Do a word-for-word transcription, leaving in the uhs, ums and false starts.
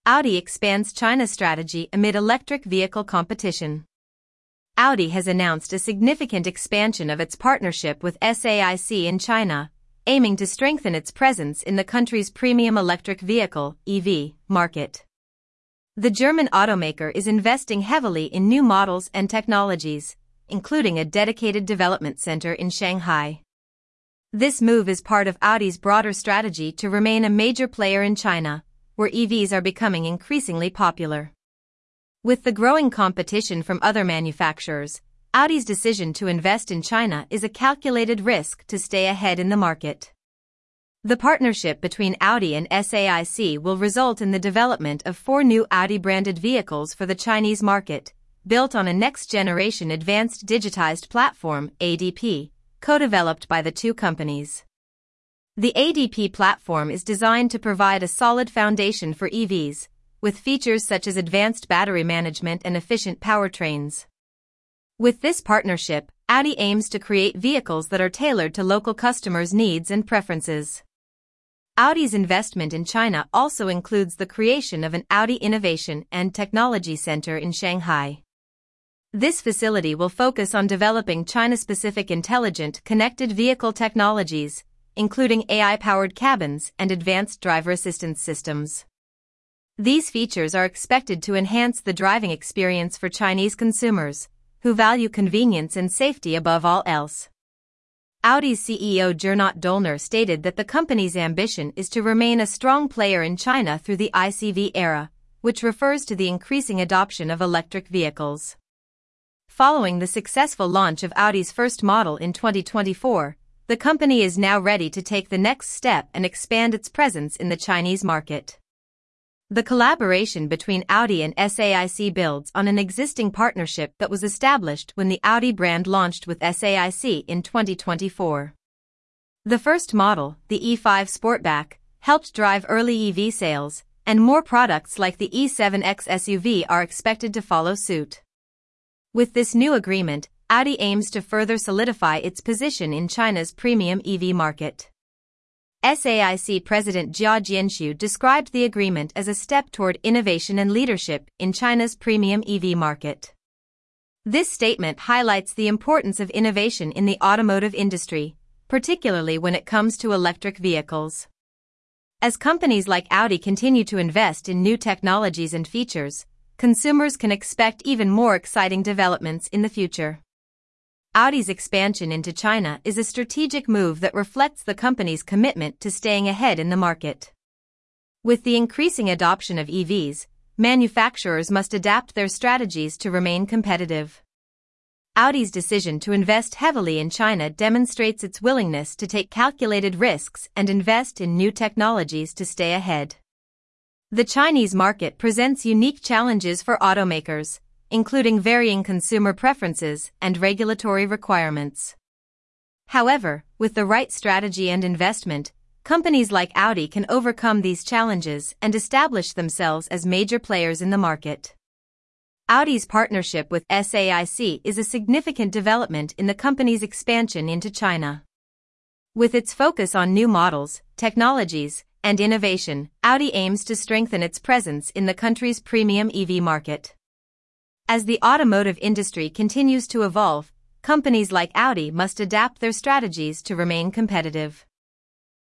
Audi expands China strategy amid electric vehicle competition. Audi has announced a significant expansion of its partnership with SAIC in China, aiming to strengthen its presence in the country's premium electric vehicle (E V) market. The German automaker is investing heavily in new models and technologies, including a dedicated development center in Shanghai. This move is part of Audi's broader strategy to remain a major player in China, where E Vs are becoming increasingly popular. With the growing competition from other manufacturers, Audi's decision to invest in China is a calculated risk to stay ahead in the market. The partnership between Audi and SAIC will result in the development of four new Audi-branded vehicles for the Chinese market, built on a next-generation advanced digitized platform, A D P, co-developed by the two companies. The A D P platform is designed to provide a solid foundation for E Vs, with features such as advanced battery management and efficient powertrains. With this partnership, Audi aims to create vehicles that are tailored to local customers' needs and preferences. Audi's investment in China also includes the creation of an Audi Innovation and Technology Center in Shanghai. This facility will focus on developing China-specific intelligent connected vehicle technologies, including A I-powered cabins and advanced driver assistance systems. These features are expected to enhance the driving experience for Chinese consumers, who value convenience and safety above all else. Audi's C E O Gernot Dollner stated that the company's ambition is to remain a strong player in China through the I C V era, which refers to the increasing adoption of electric vehicles. Following the successful launch of Audi's first model in twenty twenty-four, the company is now ready to take the next step and expand its presence in the Chinese market. The collaboration between Audi and SAIC builds on an existing partnership that was established when the Audi brand launched with SAIC in twenty twenty-four. The first model, the E five Sportback, helped drive early E V sales, and more products like the E seven X S U V are expected to follow suit. With this new agreement, Audi aims to further solidify its position in China's premium E V market. SAIC President Jia Jianshu described the agreement as a step toward innovation and leadership in China's premium E V market. This statement highlights the importance of innovation in the automotive industry, particularly when it comes to electric vehicles. As companies like Audi continue to invest in new technologies and features, consumers can expect even more exciting developments in the future. Audi's expansion into China is a strategic move that reflects the company's commitment to staying ahead in the market. With the increasing adoption of E Vs, manufacturers must adapt their strategies to remain competitive. Audi's decision to invest heavily in China demonstrates its willingness to take calculated risks and invest in new technologies to stay ahead. The Chinese market presents unique challenges for automakers, including varying consumer preferences and regulatory requirements. However, with the right strategy and investment, companies like Audi can overcome these challenges and establish themselves as major players in the market. Audi's partnership with SAIC is a significant development in the company's expansion into China. With its focus on new models, technologies, and innovation, Audi aims to strengthen its presence in the country's premium E V market. As the automotive industry continues to evolve, companies like Audi must adapt their strategies to remain competitive.